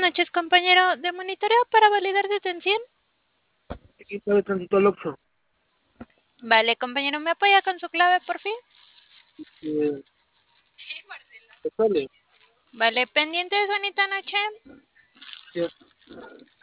noches, compañero. ¿De monitoreo para validar detención? Aquí está de tránsito al Oxxo. Vale, compañero, ¿me apoya con su clave, por fin? Eh, ¿Te sale? Vale, pendiente de bonita noche. Ya.